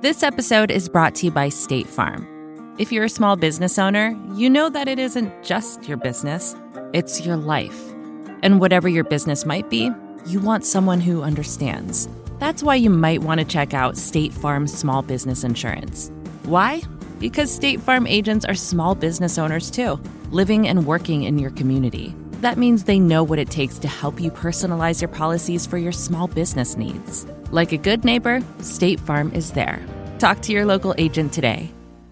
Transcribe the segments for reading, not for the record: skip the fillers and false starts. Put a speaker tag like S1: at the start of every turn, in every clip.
S1: This episode is brought to you by State Farm. If you're a small business owner, you know that it isn't just your business, it's your life. And whatever your business might be, you want someone who understands. That's why you might want to check out State Farm Small Business Insurance. Why? Because State Farm agents are small business owners too, living and working in your community. That means they know what it takes to help you personalize your policies for your small business needs. Like a good neighbor, State Farm is there. Talk to your local agent today.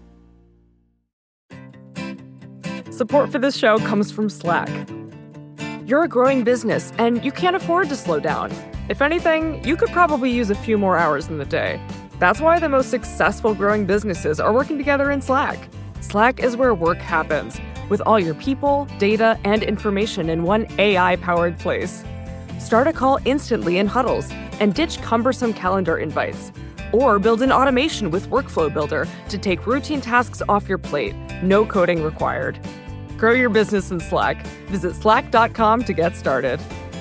S2: Support for this show comes from Slack. You're a growing business, and you can't afford to slow down. If anything, you could probably use a few more hours in the day. That's why the most successful growing businesses are working together in Slack. Slack is where work happens, with all your people, data, and information in one AI-powered place. Start a call instantly in huddles and ditch cumbersome calendar invites. Or build an automation with Workflow Builder to take routine tasks off your plate. No coding required. Grow your business in Slack. Visit slack.com to get started.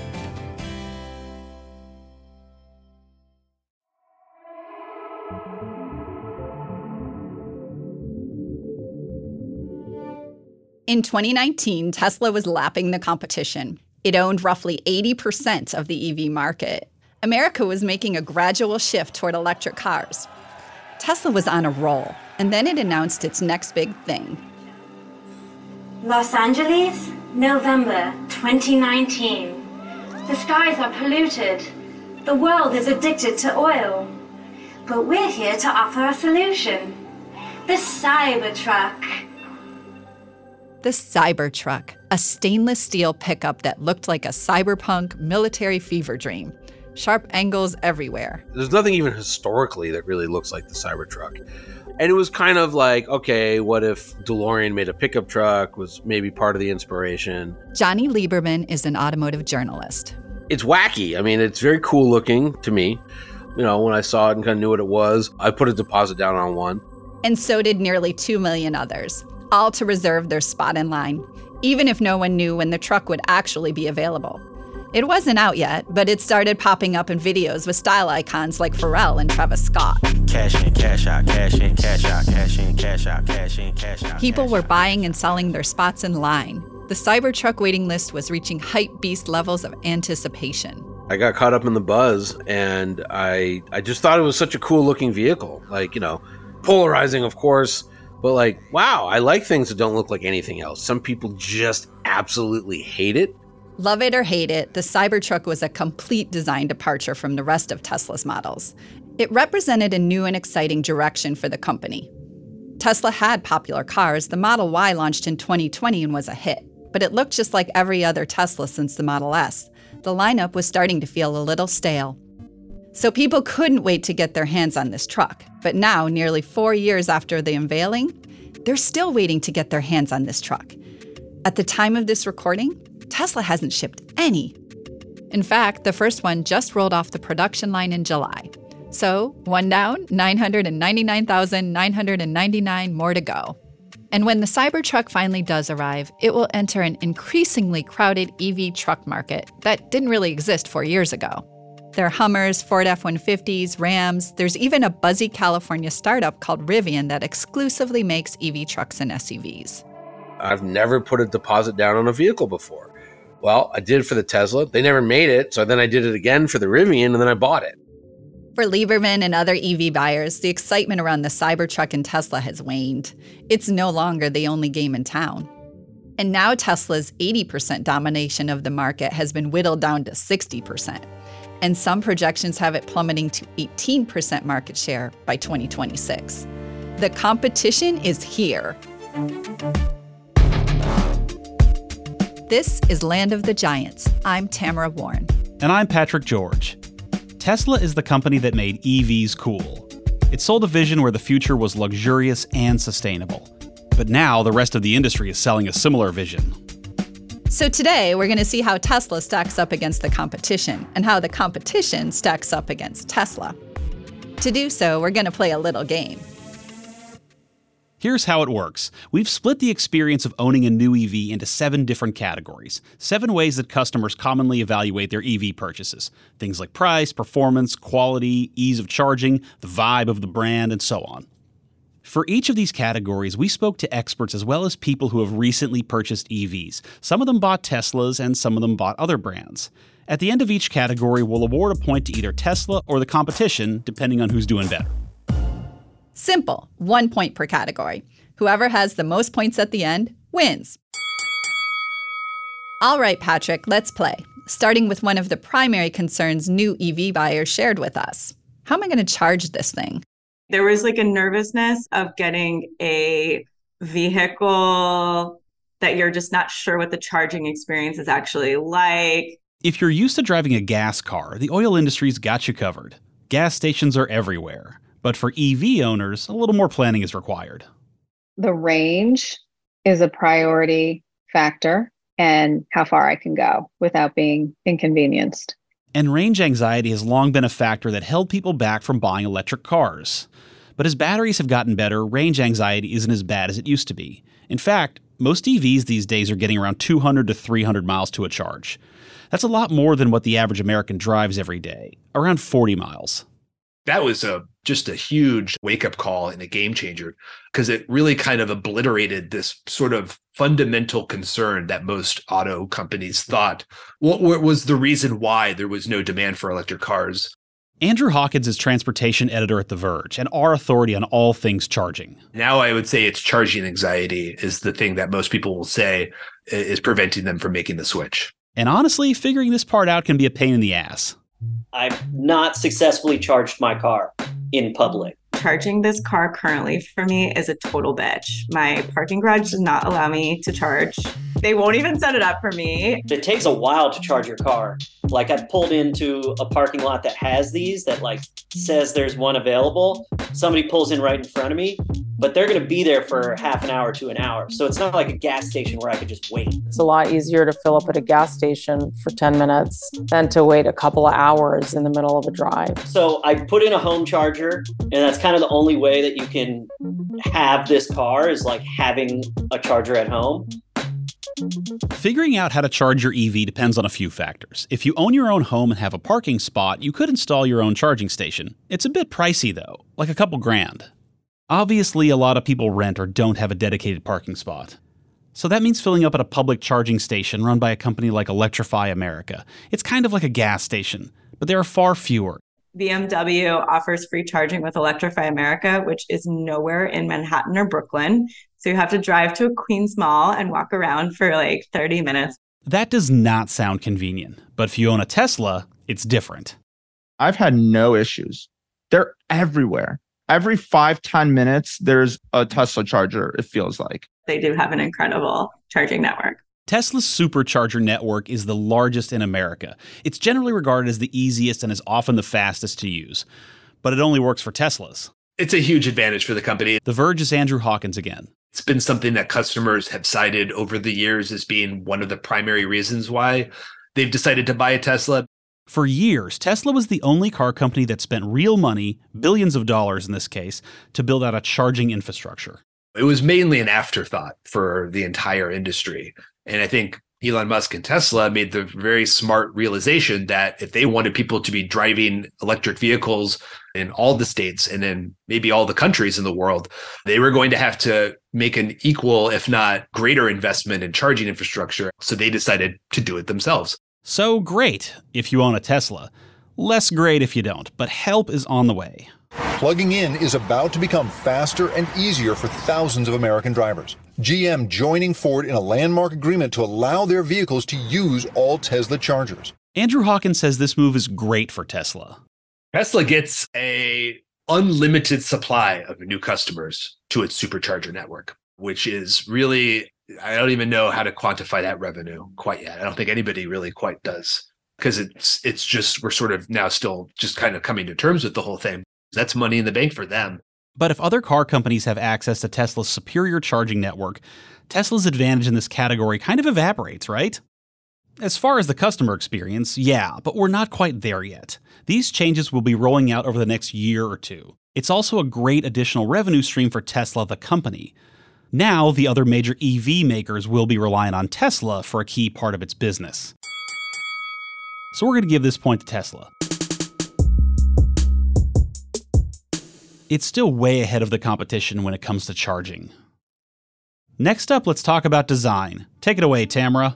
S3: In 2019, Tesla was lapping the competition. It owned roughly 80% of the EV market. America was making a gradual shift toward electric cars. Tesla was on a roll, and then it announced its next big thing.
S4: Los Angeles, November 2019. The skies are polluted. The world is addicted to oil. But we're here to offer a solution. The Cybertruck.
S3: The Cybertruck, a stainless steel pickup that looked like a cyberpunk military fever dream. Sharp angles everywhere.
S5: There's nothing even historically that really looks like the Cybertruck. And it was kind of like, okay, what if DeLorean made a pickup truck, was maybe part of the inspiration.
S3: Johnny Lieberman is an automotive journalist.
S5: It's wacky. I mean, it's very cool looking to me. You know, when I saw it and kind of knew what it was, I put a deposit down on one.
S3: And so did nearly 2 million others, all to reserve their spot in line, even if no one knew when the truck would actually be available. It wasn't out yet, but it started popping up in videos with style icons like Pharrell and Travis Scott.
S6: Cash in, cash out, cash in, cash out, cash in, cash out, cash in, cash out.
S3: People were buying and selling their spots in line. The Cybertruck waiting list was reaching hype beast levels of anticipation.
S5: I got caught up in the buzz, and I just thought it was such a cool looking vehicle. Like, you know, polarizing, of course, but like, wow, I like things that don't look like anything else. Some people just absolutely hate it.
S3: Love it or hate it, the Cybertruck was a complete design departure from the rest of Tesla's models. It represented a new and exciting direction for the company. Tesla had popular cars. The Model Y launched in 2020 and was a hit, but it looked just like every other Tesla since the Model S. The lineup was starting to feel a little stale. So people couldn't wait to get their hands on this truck. But now, nearly 4 years after the unveiling, they're still waiting to get their hands on this truck. At the time of this recording, Tesla hasn't shipped any. In fact, the first one just rolled off the production line in July. So, one down, 999,999 more to go. And when the Cybertruck finally does arrive, it will enter an increasingly crowded EV truck market that didn't really exist 4 years ago. There are Hummers, Ford F-150s, Rams. There's even a buzzy California startup called Rivian that exclusively makes EV trucks and SUVs.
S5: I've never put a deposit down on a vehicle before. Well, I did for the Tesla. They never made it, so then I did it again for the Rivian, and then I bought it.
S3: For Lieberman and other EV buyers, the excitement around the Cybertruck and Tesla has waned. It's no longer the only game in town. And now Tesla's 80% domination of the market has been whittled down to 60%. And some projections have it plummeting to 18% market share by 2026. The competition is here. This is Land of the Giants. I'm Tamara Warren.
S7: And I'm Patrick George. Tesla is the company that made EVs cool. It sold a vision where the future was luxurious and sustainable. But now the rest of the industry is selling a similar vision.
S3: So today, we're going to see how Tesla stacks up against the competition and how the competition stacks up against Tesla. To do so, we're going to play a little game.
S7: Here's how it works. We've split the experience of owning a new EV into 7 different categories, 7 ways that customers commonly evaluate their EV purchases. Things like price, performance, quality, ease of charging, the vibe of the brand, and so on. For each of these categories, we spoke to experts as well as people who have recently purchased EVs. Some of them bought Teslas and some of them bought other brands. At the end of each category, we'll award a point to either Tesla or the competition, depending on who's doing better.
S3: Simple, 1 point per category. Whoever has the most points at the end wins. All right, Patrick, let's play. Starting with one of the primary concerns new EV buyers shared with us. How am I going to charge this thing?
S8: There was like a nervousness of getting a vehicle that you're just not sure what the charging experience is actually like.
S7: If you're used to driving a gas car, the oil industry's got you covered. Gas stations are everywhere. But for EV owners, a little more planning is required.
S9: The range is a priority factor and how far I can go without being inconvenienced.
S7: And range anxiety has long been a factor that held people back from buying electric cars. But as batteries have gotten better, range anxiety isn't as bad as it used to be. In fact, most EVs these days are getting around 200 to 300 miles to a charge. That's a lot more than what the average American drives every day, around 40 miles.
S10: That was just a huge wake-up call and a game changer, because it really kind of obliterated this sort of fundamental concern that most auto companies thought. What was the reason why there was no demand for electric cars?
S7: Andrew Hawkins is transportation editor at The Verge and our authority on all things charging.
S10: Now I would say it's charging anxiety is the thing that most people will say is preventing them from making the switch.
S7: And honestly, figuring this part out can be a pain in the ass.
S11: I've not successfully charged my car in public.
S8: Charging this car currently for me is a total bitch. My parking garage does not allow me to charge. They won't even set it up for me.
S11: It takes a while to charge your car. Like, I've pulled into a parking lot that has these, that like says there's one available. Somebody pulls in right in front of me, but they're going to be there for half an hour to an hour. So it's not like a gas station where I could just wait.
S12: It's a lot easier to fill up at a gas station for 10 minutes than to wait a couple of hours in the middle of a drive.
S11: So I put in a home charger, and that's kind of the only way that you can have this car is like having a charger at home.
S7: Figuring out how to charge your EV depends on a few factors. If you own your own home and have a parking spot, you could install your own charging station. It's a bit pricey though, like a couple grand. Obviously, a lot of people rent or don't have a dedicated parking spot. So that means filling up at a public charging station run by a company like Electrify America. It's kind of like a gas station, but there are far fewer.
S8: BMW offers free charging with Electrify America, which is nowhere in Manhattan or Brooklyn. So you have to drive to a Queens Mall and walk around for like 30 minutes.
S7: That does not sound convenient, but if you own a Tesla, it's different.
S13: I've had no issues. They're everywhere. Every 5-10 minutes, there's a Tesla charger, it feels like.
S8: They do have an incredible charging network.
S7: Tesla's supercharger network is the largest in America. It's generally regarded as the easiest and is often the fastest to use. But it only works for Teslas.
S10: It's a huge advantage for the company.
S7: The Verge's Andrew Hawkins again.
S10: It's been something that customers have cited over the years as being one of the primary reasons why they've decided to buy a Tesla.
S7: For years, Tesla was the only car company that spent real money, billions of dollars in this case, to build out a charging infrastructure.
S10: It was mainly an afterthought for the entire industry. And I think Elon Musk and Tesla made the very smart realization that if they wanted people to be driving electric vehicles in all the states and then maybe all the countries in the world, they were going to have to make an equal, if not greater investment in charging infrastructure. So they decided to do it themselves.
S7: So great if you own a Tesla. Less great if you don't, but help is on the way.
S14: Plugging in is about to become faster and easier for thousands of American drivers. GM joining Ford in a landmark agreement to allow their vehicles to use all Tesla chargers.
S7: Andrew Hawkins says this move is great for Tesla.
S10: Tesla gets an unlimited supply of new customers to its supercharger network, which is really, I don't even know how to quantify that revenue quite yet. I don't think anybody really quite does, because it's just, we're sort of now still just kind of coming to terms with the whole thing. That's money in the bank for them.
S7: But if other car companies have access to Tesla's superior charging network, Tesla's advantage in this category kind of evaporates, right? As far as the customer experience, yeah, but we're not quite there yet. These changes will be rolling out over the next year or two. It's also a great additional revenue stream for Tesla, the company. Now, the other major EV makers will be relying on Tesla for a key part of its business. So we're going to give this point to Tesla. It's still way ahead of the competition when it comes to charging. Next up, let's talk about design. Take it away, Tamara.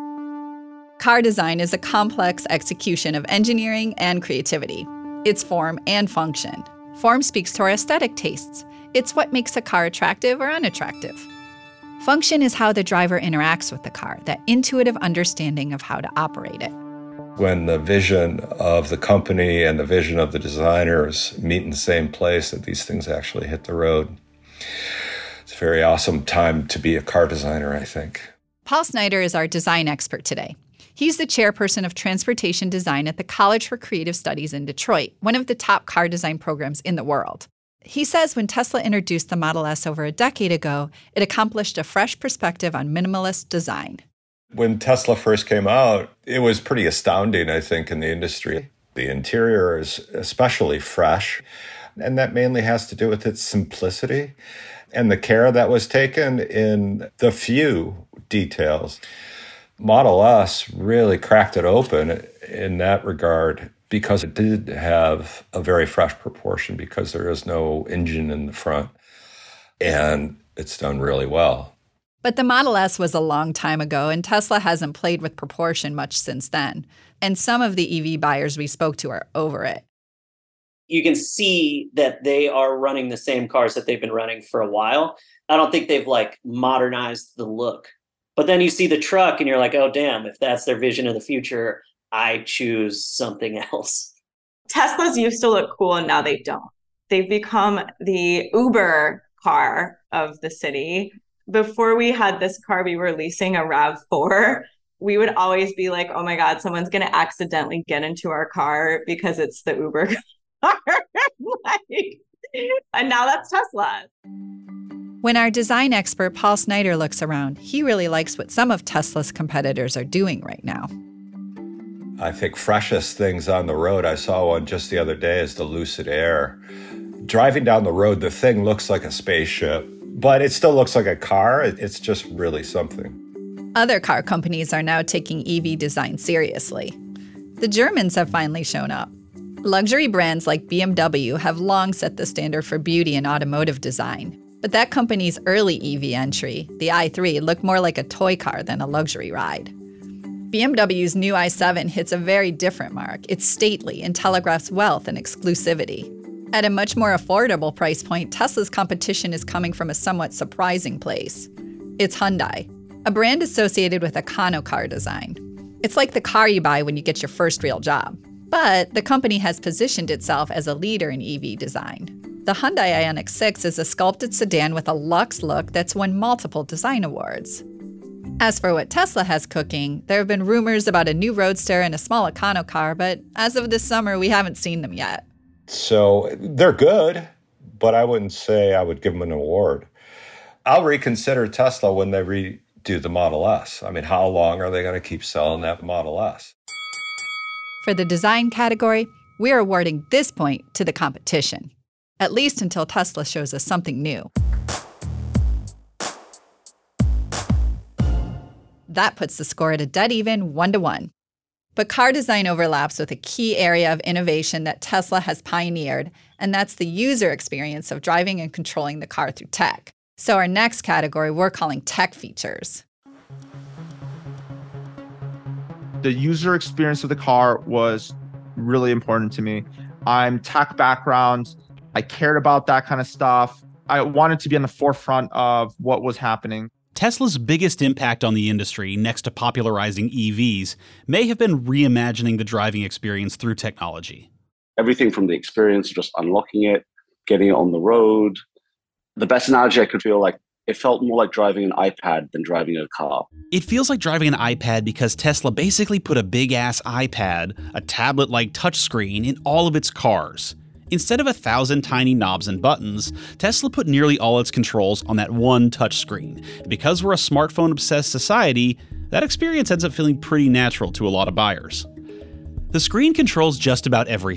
S3: Car design is a complex execution of engineering and creativity. It's form and function. Form speaks to our aesthetic tastes. It's what makes a car attractive or unattractive. Function is how the driver interacts with the car, that intuitive understanding of how to operate it.
S15: When the vision of the company and the vision of the designers meet in the same place, that these things actually hit the road. It's a very awesome time to be a car designer, I think.
S3: Paul Snyder is our design expert today. He's the chairperson of transportation design at the College for Creative Studies in Detroit, one of the top car design programs in the world. He says when Tesla introduced the Model S over a decade ago, it accomplished a fresh perspective on minimalist design.
S15: When Tesla first came out, it was pretty astounding, I think, in the industry. The interior is especially fresh, and that mainly has to do with its simplicity and the care that was taken in the few details. Model S really cracked it open in that regard because it did have a very fresh proportion because there is no engine in the front, and it's done really well.
S3: But the Model S was a long time ago, and Tesla hasn't played with proportion much since then. And some of the EV buyers we spoke to are over it.
S11: You can see that they are running the same cars that they've been running for a while. I don't think they've modernized the look. But then you see the truck and you're like, oh, damn, if that's their vision of the future, I choose something else.
S8: Teslas used to look cool and now they don't. They've become the Uber car of the city. Before we had this car, we were leasing a RAV4. We would always be like, oh my God, someone's going to accidentally get into our car because it's the Uber car. And now that's Tesla.
S3: When our design expert Paul Snyder looks around, he really likes what some of Tesla's competitors are doing right now.
S15: I think freshest things on the road, I saw one just the other day, is the Lucid Air. Driving down the road, the thing looks like a spaceship, but it still looks like a car. It's just really something.
S3: Other car companies are now taking EV design seriously. The Germans have finally shown up. Luxury brands like BMW have long set the standard for beauty in automotive design. But that company's early EV entry, the i3, looked more like a toy car than a luxury ride. BMW's new i7 hits a very different mark. It's stately and telegraphs wealth and exclusivity. At a much more affordable price point, Tesla's competition is coming from a somewhat surprising place. It's Hyundai, a brand associated with Econo car design. It's like the car you buy when you get your first real job. But the company has positioned itself as a leader in EV design. The Hyundai Ioniq 6 is a sculpted sedan with a luxe look that's won multiple design awards. As for what Tesla has cooking, there have been rumors about a new Roadster and a small Econo car, but as of this summer, we haven't seen them yet.
S15: So they're good, but I wouldn't say I would give them an award. I'll reconsider Tesla when they redo the Model S. I mean, how long are they going to keep selling that Model S?
S3: For the design category, we're awarding this point to the competition. At least until Tesla shows us something new. That puts the score at a dead even 1-1. But car design overlaps with a key area of innovation that Tesla has pioneered, and that's the user experience of driving and controlling the car through tech. So our next category we're calling tech features.
S13: The user experience of the car was really important to me. I'm tech background. I cared about that kind of stuff. I wanted to be on the forefront of what was happening.
S7: Tesla's biggest impact on the industry, next to popularizing EVs, may have been reimagining the driving experience through technology.
S16: Everything from the experience, just unlocking it, getting it on the road. The best analogy I could feel like, it felt more like driving an iPad than driving a car.
S7: It feels like driving an iPad because Tesla basically put a big-ass iPad, a tablet-like touchscreen, in all of its cars. Instead of 1,000 tiny knobs and buttons, Tesla put nearly all its controls on that one touchscreen. Because we're a smartphone-obsessed society, that experience ends up feeling pretty natural to a lot of buyers. The screen controls just about everything.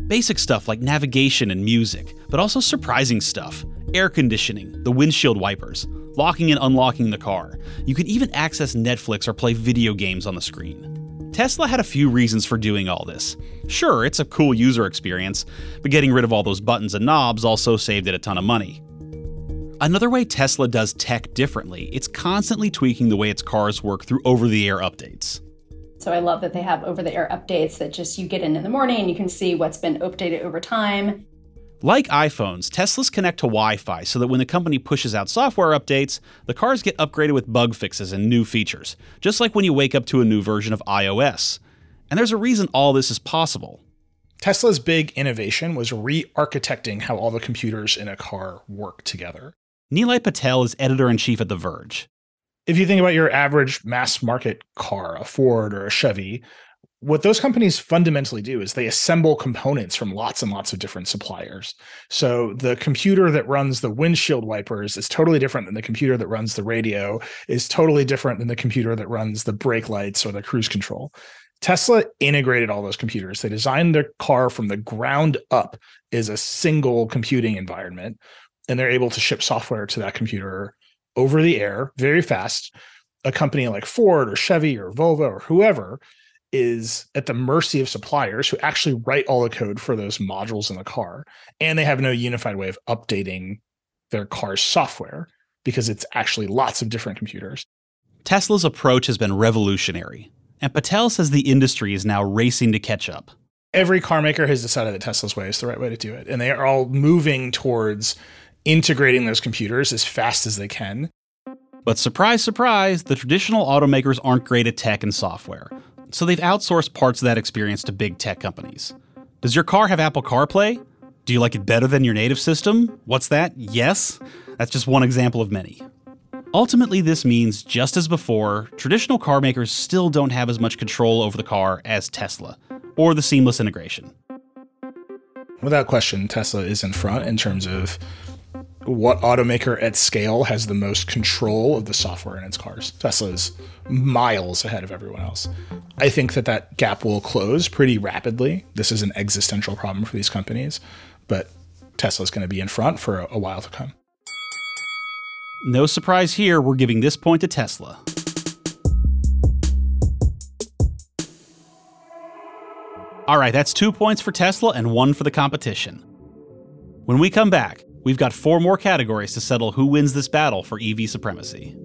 S7: Basic stuff like navigation and music, but also surprising stuff. Air conditioning, the windshield wipers, locking and unlocking the car. You can even access Netflix or play video games on the screen. Tesla had a few reasons for doing all this. Sure, it's a cool user experience, but getting rid of all those buttons and knobs also saved it a ton of money. Another way Tesla does tech differently, it's constantly tweaking the way its cars work through over-the-air updates.
S17: So I love that they have over-the-air updates that just you get in the morning and you can see what's been updated over time.
S7: Like iPhones, Teslas connect to Wi-Fi so that when the company pushes out software updates, the cars get upgraded with bug fixes and new features, just like when you wake up to a new version of iOS. And there's a reason all this is possible.
S18: Tesla's big innovation was re-architecting how all the computers in a car work together.
S7: Nilay Patel is editor-in-chief at The Verge.
S18: If you think about your average mass market car, a Ford or a Chevy, what those companies fundamentally do is they assemble components from lots and lots of different suppliers. So the computer that runs the windshield wipers is totally different than the computer that runs the radio, is totally different than the computer that runs the brake lights or the cruise control. Tesla integrated all those computers. They designed their car from the ground up as a single computing environment, and they're able to ship software to that computer over the air very fast. A company like Ford or Chevy or Volvo or whoever is at the mercy of suppliers who actually write all the code for those modules in the car. And they have no unified way of updating their car's software because it's actually lots of different computers.
S7: Tesla's approach has been revolutionary, and Patel says the industry is now racing to catch up.
S18: Every car maker has decided that Tesla's way is the right way to do it. And they are all moving towards integrating those computers as fast as they can.
S7: But surprise, surprise, the traditional automakers aren't great at tech and software. So they've outsourced parts of that experience to big tech companies. Does your car have Apple CarPlay? Do you like it better than your native system? What's that? Yes? That's just one example of many. Ultimately, this means, just as before, traditional car makers still don't have as much control over the car as Tesla, or the seamless integration.
S18: Without question, Tesla is in front in terms of what automaker at scale has the most control of the software in its cars. Tesla is miles ahead of everyone else. I think that gap will close pretty rapidly. This is an existential problem for these companies, but Tesla's going to be in front for a while to come.
S7: No surprise here, we're giving this point to Tesla. All right, that's 2 points for Tesla and 1 for the competition. When we come back, we've got 4 more categories to settle who wins this battle for EV supremacy.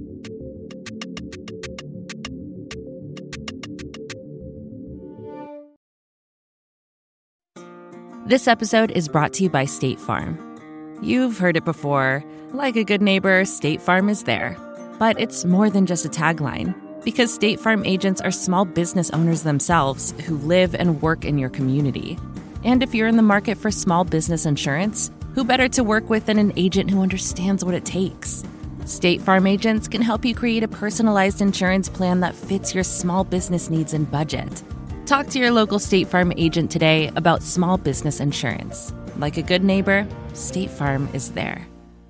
S1: This episode is brought to you by State Farm. You've heard it before. Like a good neighbor, State Farm is there. But it's more than just a tagline, because State Farm agents are small business owners themselves who live and work in your community. And if you're in the market for small business insurance, who better to work with than an agent who understands what it takes? State Farm agents can help you create a personalized insurance plan that fits your small business needs and budget. Talk to your local State Farm agent today about small business insurance. Like a good neighbor, State Farm is there.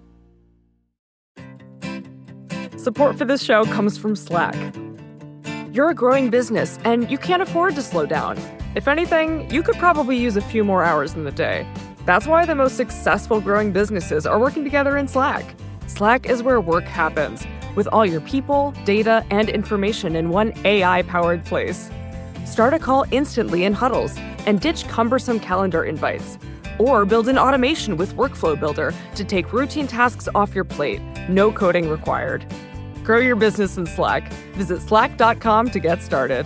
S2: Support for this show comes from Slack. You're a growing business and you can't afford to slow down. If anything, you could probably use a few more hours in the day. That's why the most successful growing businesses are working together in Slack. Slack is where work happens, with all your people, data, and information in one AI-powered place. Start a call instantly in huddles and ditch cumbersome calendar invites. Or build an automation with Workflow Builder to take routine tasks off your plate. No coding required. Grow your business in Slack. Visit slack.com to get started.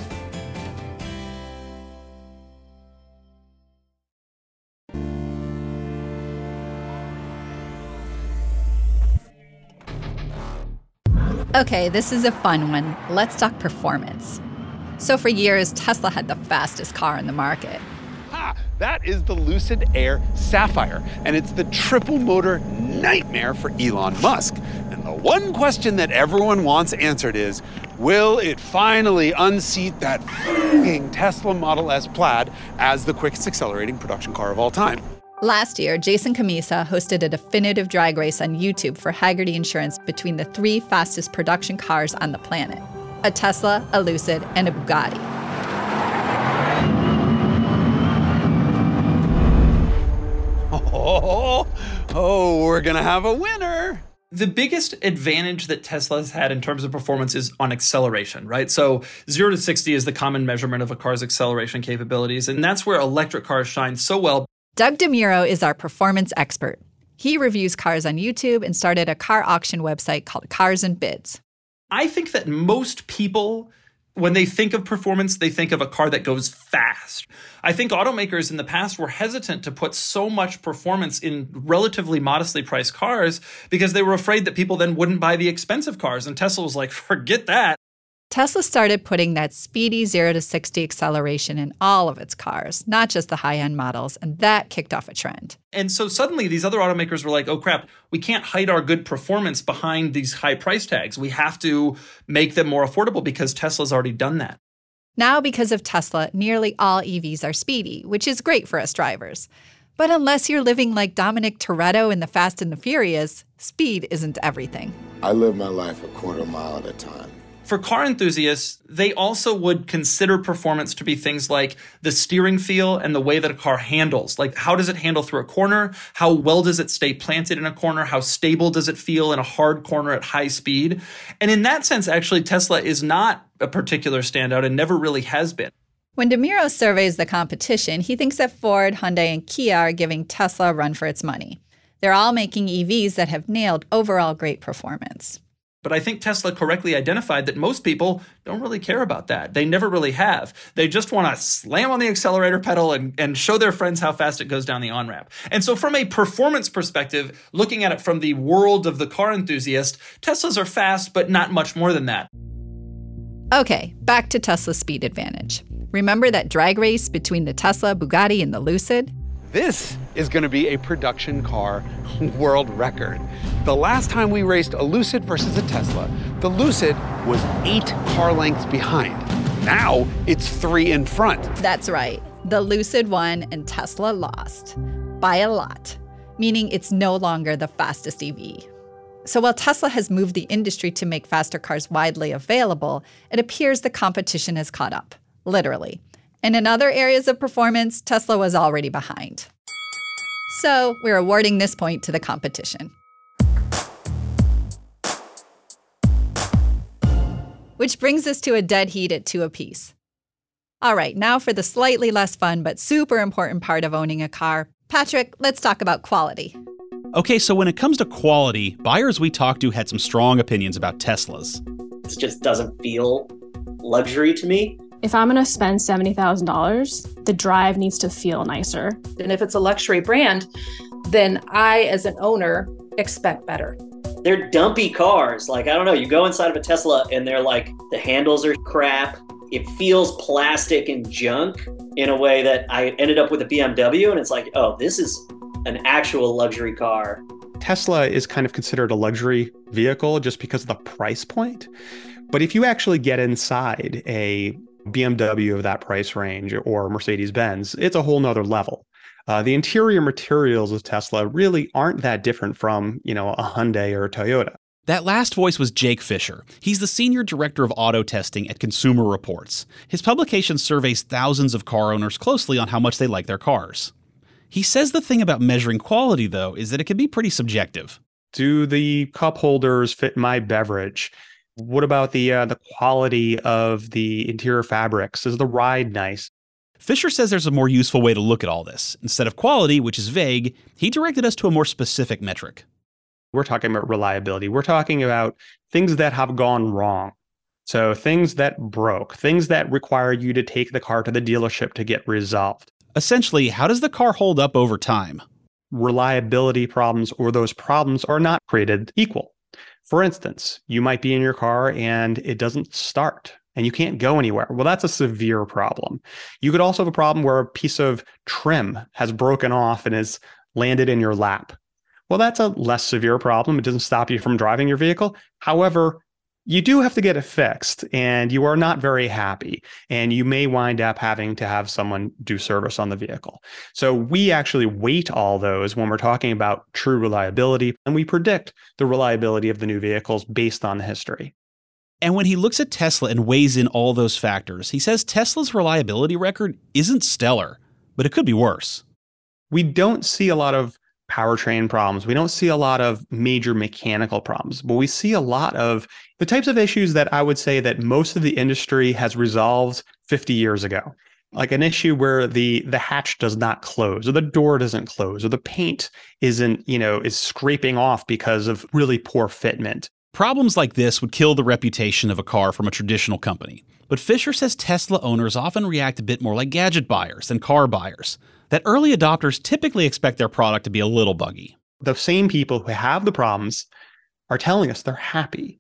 S3: Okay, this is a fun one. Let's talk performance. So for years, Tesla had the fastest car in the market.
S19: That is the Lucid Air Sapphire, and it's the triple motor nightmare for Elon Musk. And the one question that everyone wants answered is, will it finally unseat that f***ing Tesla Model S Plaid as the quickest accelerating production car of all time?
S3: Last year, Jason Cammisa hosted a definitive drag race on YouTube for Hagerty Insurance between the 3 fastest production cars on the planet: a Tesla, a Lucid, and a Bugatti.
S19: Oh, we're going to have a winner.
S20: The biggest advantage that Tesla's had in terms of performance is on acceleration, right? So 0 to 60 is the common measurement of a car's acceleration capabilities, and that's where electric cars shine so well.
S3: Doug DeMuro is our performance expert. He reviews cars on YouTube and started a car auction website called Cars and Bids.
S20: I think that most people, when they think of performance, they think of a car that goes fast. I think automakers in the past were hesitant to put so much performance in relatively modestly priced cars because they were afraid that people then wouldn't buy the expensive cars. And Tesla was like, forget that.
S3: Tesla started putting that speedy 0 to 60 acceleration in all of its cars, not just the high-end models, and that kicked off a trend.
S20: And so suddenly these other automakers were like, oh crap, we can't hide our good performance behind these high price tags. We have to make them more affordable because Tesla's already done that.
S3: Now, because of Tesla, nearly all EVs are speedy, which is great for us drivers. But unless you're living like Dominic Toretto in The Fast and the Furious, speed isn't everything.
S21: I live my life a quarter mile at a time.
S20: For car enthusiasts, they also would consider performance to be things like the steering feel and the way that a car handles. Like, how does it handle through a corner? How well does it stay planted in a corner? How stable does it feel in a hard corner at high speed? And in that sense, actually, Tesla is not a particular standout and never really has been.
S3: When DeMuro surveys the competition, he thinks that Ford, Hyundai, and Kia are giving Tesla a run for its money. They're all making EVs that have nailed overall great performance.
S20: But I think Tesla correctly identified that most people don't really care about that. They never really have. They just want to slam on the accelerator pedal and show their friends how fast it goes down the on-ramp. And so from a performance perspective, looking at it from the world of the car enthusiast, Teslas are fast, but not much more than that.
S3: Okay, back to Tesla's speed advantage. Remember that drag race between the Tesla, Bugatti, and the Lucid?
S19: This is going to be a production car world record. The last time we raced a Lucid versus a Tesla, the Lucid was 8 car lengths behind. Now it's 3 in front.
S3: That's right. The Lucid won and Tesla lost. By a lot. Meaning it's no longer the fastest EV. So while Tesla has moved the industry to make faster cars widely available, it appears the competition has caught up. Literally. And in other areas of performance, Tesla was already behind. So we're awarding this point to the competition. Which brings us to a dead heat at 2 apiece. All right, now for the slightly less fun but super important part of owning a car. Patrick, let's talk about quality.
S7: Okay, so when it comes to quality, buyers we talked to had some strong opinions about Teslas.
S11: It just doesn't feel luxury to me.
S22: If I'm going to spend $70,000, the drive needs to feel nicer.
S12: And if it's a luxury brand, then I, as an owner, expect better.
S11: They're dumpy cars. Like, I don't know, you go inside of a Tesla and they're like, the handles are crap. It feels plastic and junk in a way that I ended up with a BMW. And it's like, oh, this is an actual luxury car.
S23: Tesla is kind of considered a luxury vehicle just because of the price point. But if you actually get inside a BMW of that price range or Mercedes-Benz, it's a whole nother level. The interior materials of Tesla really aren't that different from, a Hyundai or a Toyota.
S7: That last voice was Jake Fisher. He's the senior director of auto testing at Consumer Reports. His publication surveys thousands of car owners closely on how much they like their cars. He says the thing about measuring quality, though, is that it can be pretty subjective.
S23: Do the cup holders fit my beverage? What about the quality of the interior fabrics? Is the ride nice?
S7: Fisher says there's a more useful way to look at all this. Instead of quality, which is vague, he directed us to a more specific metric.
S23: We're talking about reliability. We're talking about things that have gone wrong. So things that broke, things that require you to take the car to the dealership to get resolved.
S7: Essentially, how does the car hold up over time?
S23: Reliability problems or those problems are not created equal. For instance, you might be in your car and it doesn't start and you can't go anywhere. Well, that's a severe problem. You could also have a problem where a piece of trim has broken off and has landed in your lap. Well, that's a less severe problem. It doesn't stop you from driving your vehicle. However, you do have to get it fixed and you are not very happy and you may wind up having to have someone do service on the vehicle. So we actually weight all those when we're talking about true reliability, and we predict the reliability of the new vehicles based on the history.
S7: And when he looks at Tesla and weighs in all those factors, he says Tesla's reliability record isn't stellar, but it could be worse.
S23: We don't see a lot of powertrain problems. We don't see a lot of major mechanical problems, but we see a lot of the types of issues that I would say that most of the industry has resolved 50 years ago. Like an issue where the hatch does not close, or the door doesn't close, or the paint isn't, is scraping off because of really poor fitment.
S7: Problems like this would kill the reputation of a car from a traditional company. But Fisher says Tesla owners often react a bit more like gadget buyers than car buyers. That early adopters typically expect their product to be a little buggy.
S23: The same people who have the problems are telling us they're happy.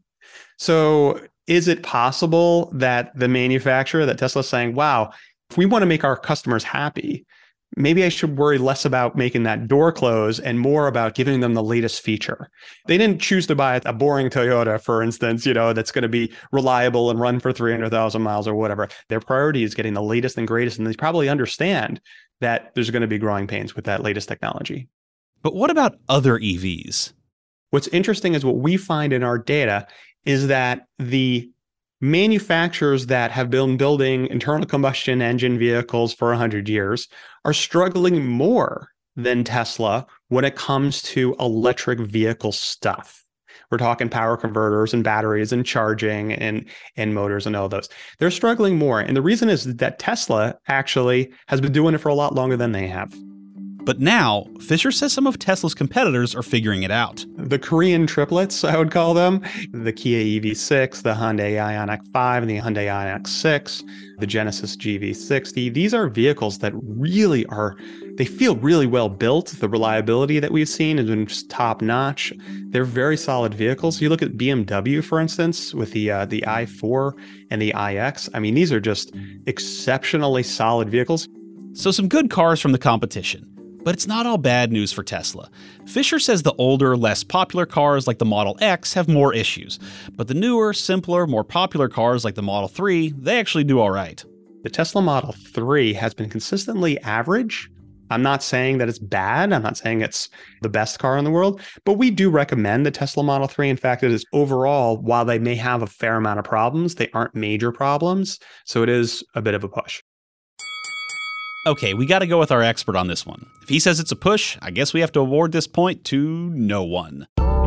S23: So is it possible that the manufacturer, that Tesla's saying, wow, if we want to make our customers happy, maybe I should worry less about making that door close and more about giving them the latest feature. They didn't choose to buy a boring Toyota, for instance, that's going to be reliable and run for 300,000 miles or whatever. Their priority is getting the latest and greatest, and they probably understand that there's going to be growing pains with that latest technology.
S7: But what about other EVs?
S23: What's interesting is what we find in our data is that the manufacturers that have been building internal combustion engine vehicles for 100 years are struggling more than Tesla when it comes to electric vehicle stuff. We're talking power converters and batteries and charging and motors and all those. They're struggling more. And the reason is that Tesla actually has been doing it for a lot longer than they have.
S7: But now, Fisher says some of Tesla's competitors are figuring it out.
S23: The Korean triplets, I would call them, the Kia EV6, the Hyundai Ioniq 5, and the Hyundai Ioniq 6, the Genesis GV60. These are vehicles that really they feel really well built. The reliability that we've seen has been just top notch. They're very solid vehicles. You look at BMW, for instance, with the i4 and the iX. I mean, these are just exceptionally solid vehicles.
S7: So some good cars from the competition. But it's not all bad news for Tesla. Fisher says the older, less popular cars like the Model X have more issues. But the newer, simpler, more popular cars like the Model 3, they actually do all right.
S23: The Tesla Model 3 has been consistently average. I'm not saying that it's bad. I'm not saying it's the best car in the world. But we do recommend the Tesla Model 3. In fact, it is overall, while they may have a fair amount of problems, they aren't major problems. So it is a bit of a push.
S7: Okay, we got to go with our expert on this one. If he says it's a push, I guess we have to award this point to no one.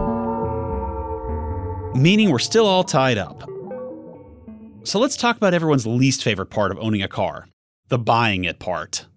S7: Meaning we're still all tied up. So let's talk about everyone's least favorite part of owning a car, the buying it part.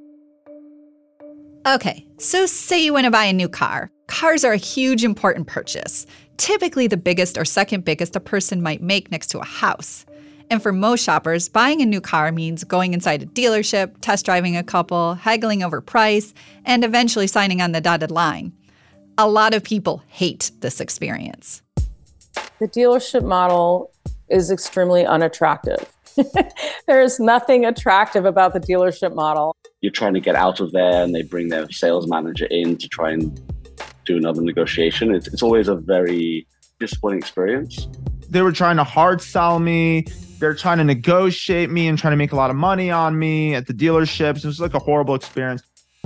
S3: Okay, so say you want to buy a new car. Cars are a huge, important purchase, typically the biggest or second biggest a person might make next to a house. And for most shoppers, buying a new car means going inside a dealership, test driving a couple, haggling over price, and eventually signing on the dotted line. A lot of people hate this experience.
S12: The dealership model is extremely unattractive. There is nothing attractive about the dealership model.
S16: You're trying to get out of there and they bring their sales manager in to try and do another negotiation. It's always a very disappointing experience.
S13: They were trying to hard sell me. They're trying to negotiate me and trying to make a lot of money on me at the dealerships. It was like a horrible experience.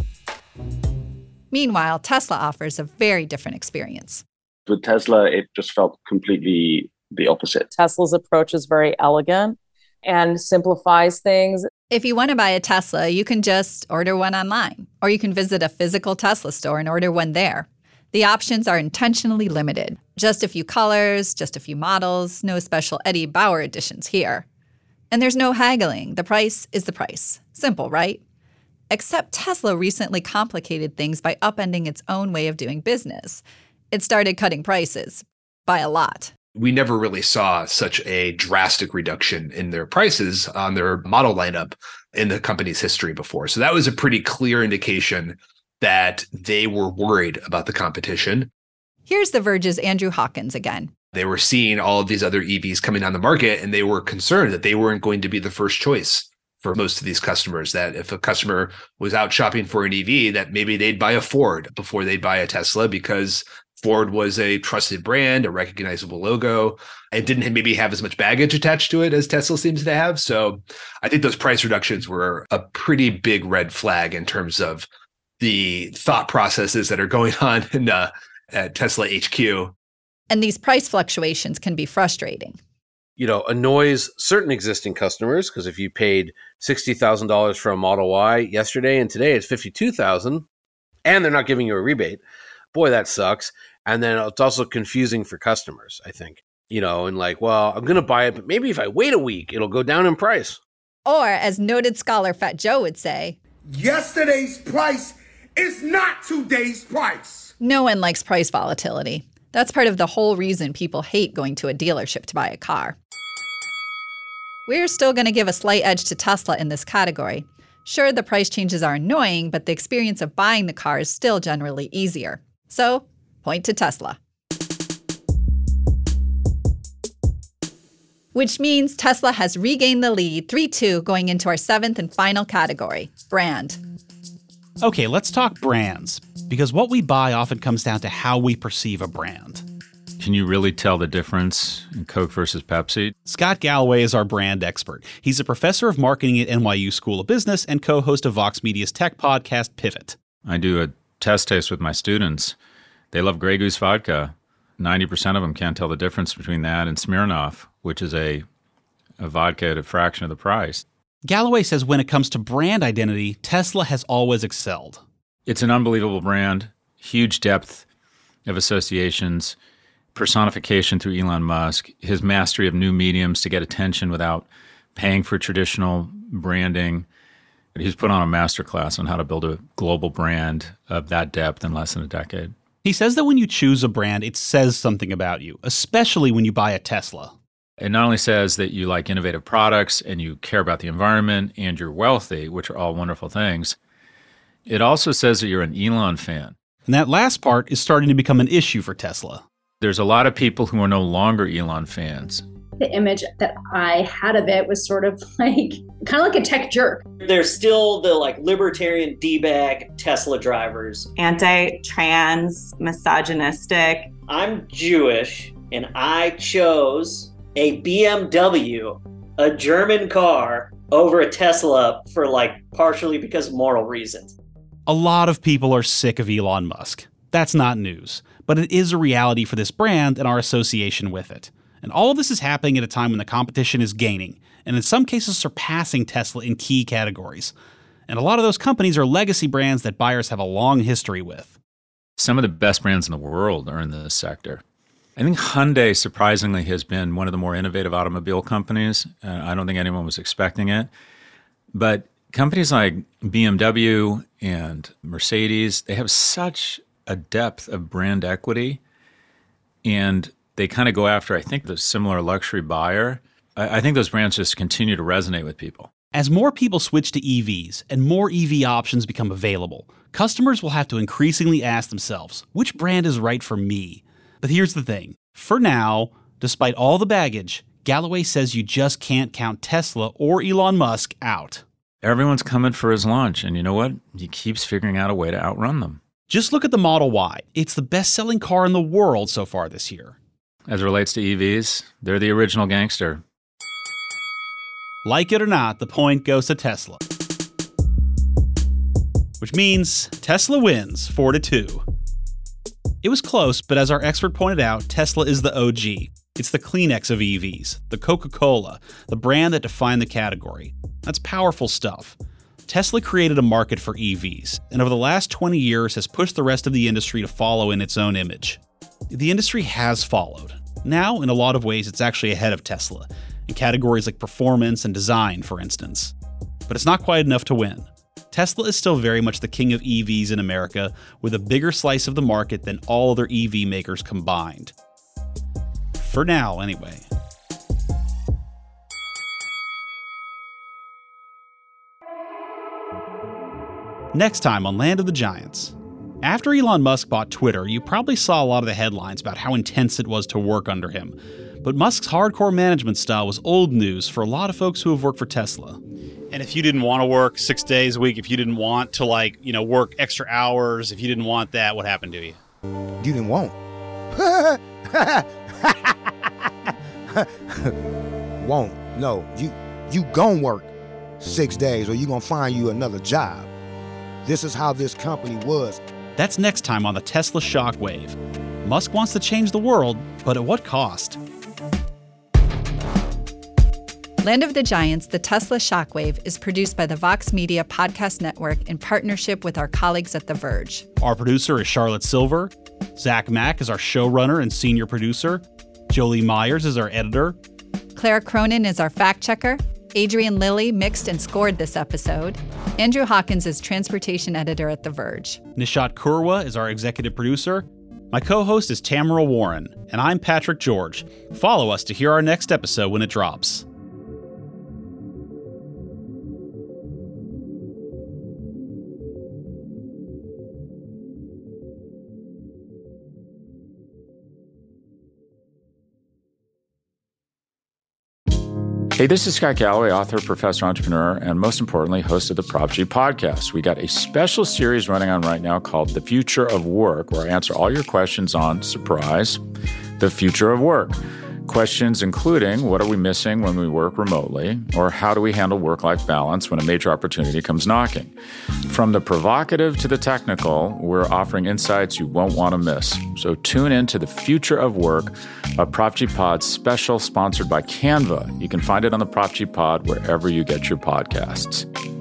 S3: Meanwhile, Tesla offers a very different experience.
S16: With Tesla, it just felt completely the opposite.
S12: Tesla's approach is very elegant and simplifies things.
S3: If you want to buy a Tesla, you can just order one online, or you can visit a physical Tesla store and order one there. The options are intentionally limited. Just a few colors, just a few models, no special Eddie Bauer editions here. And there's no haggling. The price is the price. Simple, right? Except Tesla recently complicated things by upending its own way of doing business. It started cutting prices by a lot.
S10: We never really saw such a drastic reduction in their prices on their model lineup in the company's history before. So that was a pretty clear indication that they were worried about the competition.
S3: Here's The Verge's Andrew Hawkins again.
S10: They were seeing all of these other EVs coming on the market, and they were concerned that they weren't going to be the first choice for most of these customers, that if a customer was out shopping for an EV, that maybe they'd buy a Ford before they'd buy a Tesla, because Ford was a trusted brand, a recognizable logo, and didn't maybe have as much baggage attached to it as Tesla seems to have. So I think those price reductions were a pretty big red flag in terms of the thought processes that are going on in at Tesla HQ.
S3: And these price fluctuations can be frustrating.
S4: Annoys certain existing customers, because if you paid $60,000 for a Model Y yesterday and today it's $52,000, and they're not giving you a rebate. Boy, that sucks. And then it's also confusing for customers, I think. And like, well, I'm going to buy it, but maybe if I wait a week, it'll go down in price.
S3: Or, as noted scholar Fat Joe would say,
S21: yesterday's price is not today's price.
S3: No one likes price volatility. That's part of the whole reason people hate going to a dealership to buy a car. We're still going to give a slight edge to Tesla in this category. Sure, the price changes are annoying, but the experience of buying the car is still generally easier. So, point to Tesla. Which means Tesla has regained the lead 3-2 going into our 7th and final category, brand.
S7: Okay, let's talk brands, because what we buy often comes down to how we perceive a brand.
S5: Can you really tell the difference in Coke versus Pepsi?
S7: Scott Galloway is our brand expert. He's a professor of marketing at NYU School of Business and co-host of Vox Media's tech podcast, Pivot.
S5: I do a test taste with my students. They love Grey Goose vodka. 90% of them can't tell the difference between that and Smirnoff, which is a vodka at a fraction of the price.
S7: Galloway says when it comes to brand identity, Tesla has always excelled.
S5: It's an unbelievable brand, huge depth of associations, personification through Elon Musk, his mastery of new mediums to get attention without paying for traditional branding. He's put on a masterclass on how to build a global brand of that depth in less than a decade.
S7: He says that when you choose a brand, it says something about you, especially when you buy a Tesla.
S5: It not only says that you like innovative products and you care about the environment and you're wealthy, which are all wonderful things, it also says that you're an Elon fan.
S7: And that last part is starting to become an issue for Tesla.
S5: There's a lot of people who are no longer Elon fans.
S17: The image that I had of it was sort of like, kind of like a tech jerk.
S11: There's still the like libertarian D-bag Tesla drivers.
S8: Anti-trans, misogynistic.
S11: I'm Jewish and I chose a BMW, a German car, over a Tesla for like partially because of moral reasons.
S7: A lot of people are sick of Elon Musk. That's not news, but it is a reality for this brand and our association with it. And all of this is happening at a time when the competition is gaining, and in some cases surpassing Tesla in key categories. And a lot of those companies are legacy brands that buyers have a long history with.
S5: Some of the best brands in the world are in this sector. I think Hyundai, surprisingly, has been one of the more innovative automobile companies. I don't think anyone was expecting it. But companies like BMW and Mercedes, they have such a depth of brand equity, and they kind of go after, I think, the similar luxury buyer. I think those brands just continue to resonate with people.
S7: As more people switch to EVs and more EV options become available, customers will have to increasingly ask themselves, which brand is right for me? But here's the thing. For now, despite all the baggage, Galloway says you just can't count Tesla or Elon Musk out.
S5: Everyone's coming for his lunch, and you know what? He keeps figuring out a way to outrun them.
S7: Just look at the Model Y. It's the best-selling car in the world so far this year.
S5: As it relates to EVs, they're the original gangster.
S7: Like it or not, the point goes to Tesla. Which means Tesla wins 4-2. It was close, but as our expert pointed out, Tesla is the OG. It's the Kleenex of EVs, the Coca-Cola, the brand that defined the category. That's powerful stuff. Tesla created a market for EVs, and over the last 20 years has pushed the rest of the industry to follow in its own image. The industry has followed. Now, in a lot of ways, it's actually ahead of Tesla, in categories like performance and design, for instance. But it's not quite enough to win. Tesla is still very much the king of EVs in America, with a bigger slice of the market than all other EV makers combined. For now, anyway. Next time on Land of the Giants. After Elon Musk bought Twitter, you probably saw a lot of the headlines about how intense it was to work under him. But Musk's hardcore management style was old news for a lot of folks who have worked for Tesla. And if you didn't want to work 6 days a week, if you didn't want to work extra hours, if you didn't want that, what happened to you?
S6: You didn't want. Won't. No, you gon' work 6 days or you gonna find you another job. This is how this company was.
S7: That's next time on the Tesla Shockwave. Musk wants to change the world, but at what cost?
S3: Land of the Giants, the Tesla Shockwave, is produced by the Vox Media Podcast Network in partnership with our colleagues at The Verge.
S7: Our producer is Charlotte Silver. Zach Mack is our showrunner and senior producer. Jolie Myers is our editor.
S3: Clara Cronin is our fact-checker. Adrian Lilly mixed and scored this episode. Andrew Hawkins is transportation editor at The Verge.
S7: Nishat Kurwa is our executive producer. My co-host is Tamara Warren, and I'm Patrick George. Follow us to hear our next episode when it drops.
S5: Hey, this is Scott Galloway, author, professor, entrepreneur, and most importantly, host of the Prop G podcast. We got a special series running on right now called The Future of Work, where I answer all your questions on, surprise, the future of work. Questions including, what are we missing when we work remotely? Or how do we handle work-life balance when a major opportunity comes knocking? From the provocative to the technical, we're offering insights you won't want to miss. So tune in to The Future of Work, a Prop G Pod special sponsored by Canva. You can find it on the Prop G Pod wherever you get your podcasts.